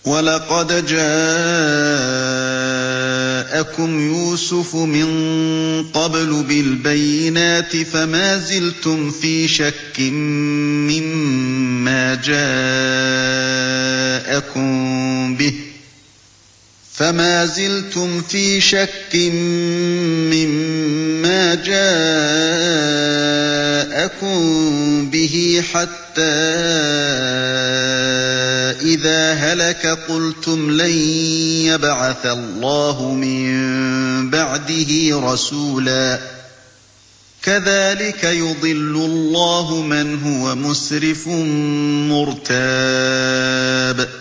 وَلَقَدْ جَاءَكُمْ يُوسُفُ مِن قَبْلُ بِالْبَيِّنَاتِ فَمَا زِلْتُمْ فِي شَكٍّ مِّمَّا جَاءَكُم بِهِ حَتَّىٰ إِذَا هَلَكَ قُلْتُمْ لَن يَبْعَثَ اللَّهُ مِن بَعْدِهِ رَسُولًا ۚ كَذَٰلِكَ يُضِلُّ اللَّهُ مَنْ هُوَ مُسْرِفٌ مُّرْتَابٌ